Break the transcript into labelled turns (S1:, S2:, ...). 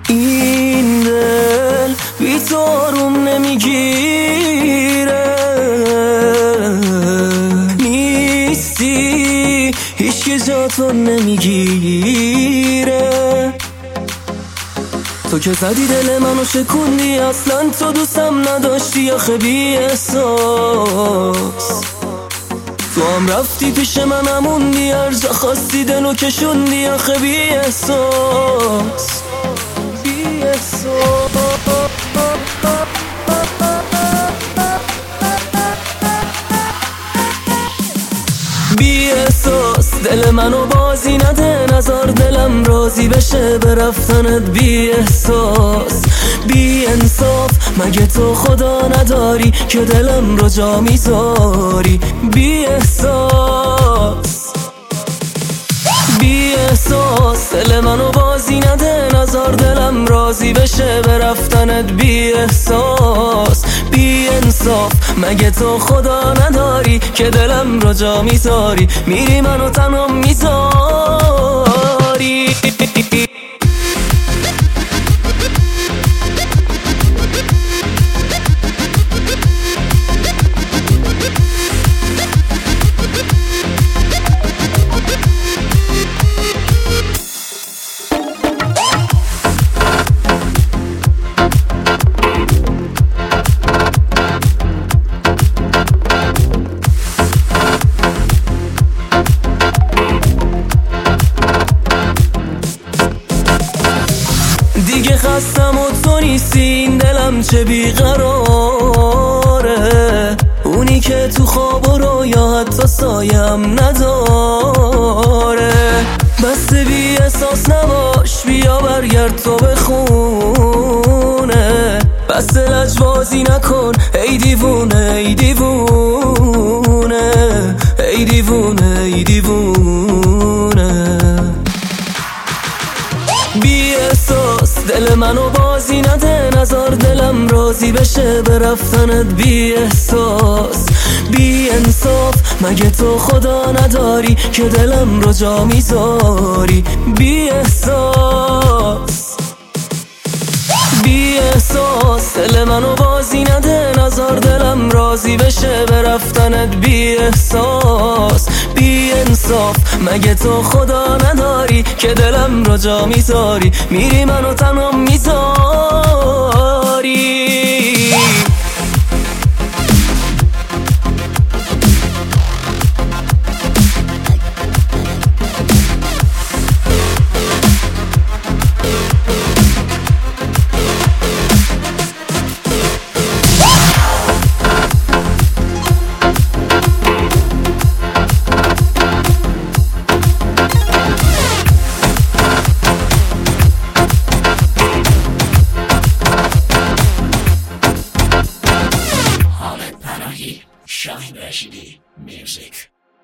S1: این دل بی تو آروم نمیگیره، نیستی هیچکی جا تو نمیگیره. تو که زدی دل منو شکوندی، اصلا تو دوستم نداشتی آخه بی احساس. تو هم رفتی پیش من هموندی، هر جا خواستی دلو کشوندی آخه بی احساس. بی احساس بی احساس دل منو بازی نده، نزار دلم راضی بشه به رفتنت. بی احساس بی انصاف، مگه تو خدا نداری که دلم رو جا میذاری؟ بی احساس بی احساس دل منو بازی نده، نزار دلم راضی بشه به رفتنت. بی احساس بی انصاف، مگه تو خدا نداری که دلم رو جا میذاری؟ میری منو تنها میذاری. دیگه خستم و تو نیستی، این دلم چه بیقراره. اونی که تو خواب و رویا حتی سایم نداره. بس بی احساس نباش، بیا برگرد تو به خونه. بس لجبازی نکن ای دیوونه ای دیوونه ای دیوونه ای دیوونه. بی احساس دل منو بازی نده، نزار دلم راضی بشه به رفتنت. بی احساس بی انصاف، مگه تو خدا نداری که دلم رو جا میذاری؟ بی احساس بی احساس دل منو بازی نده، نزار دلم راضی بشه به رفتنت. بی احساس بی انصاف، مگه تو خدا نداری که دلم رو جا میذاری؟ میری منو تنها میذاری.
S2: Shahin Rashidi Music.